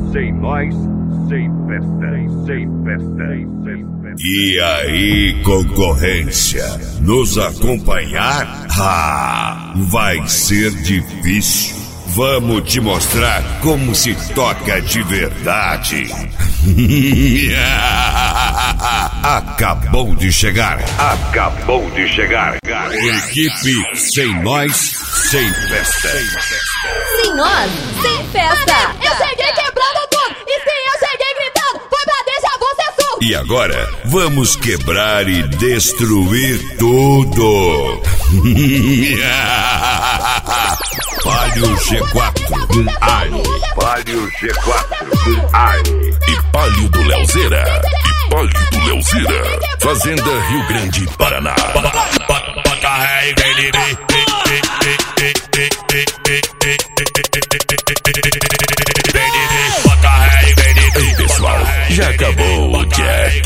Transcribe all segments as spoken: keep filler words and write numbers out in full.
sem nós, sem festa, sem festa, sem festa. E aí, concorrência, nos acompanhar? Ah, vai ser difícil. Vamos te mostrar como se toca de verdade. Acabou de chegar. Acabou de chegar. Equipe sem nós, sem festa. Sem nós, sem festa. Eu cheguei quebrando tudo. E sim, eu cheguei gritando. Foi pra deixar você surdo. E agora, vamos quebrar e destruir tudo. Palio G quatro do Ali. Palio G quatro do Ali. E Palio do Leozeira. E Palio do Leozeira. Fazenda Rio Grande, Paraná. Ei, pessoal, já acabou o Jack.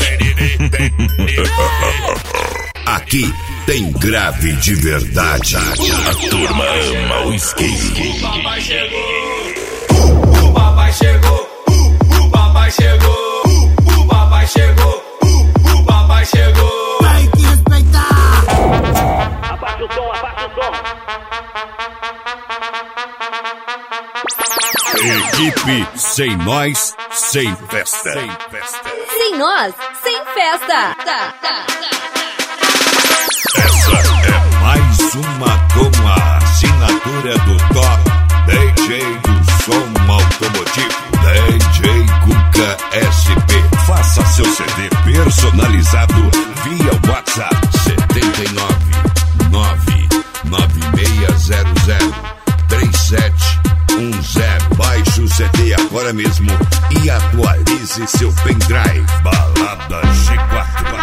Aqui tem grave de verdade. A turma ama o skate. O papai chegou. O papai chegou. O papai chegou. O papai chegou. O papai chegou. Tem que respeitar. Abaixa o som, abaixa o som. Equipe sem nós, sem festa. Sem festa. Sem nós, sem festa. Tá, tá, tá. Essa é mais uma com a assinatura do top D J do som automotivo, D J Cuca S P. Faça seu C D personalizado via WhatsApp setenta e nove, nove nove seis zero zero, três sete um zero. Baixe o C D agora mesmo e atualize seu pendrive. Balada G quatro.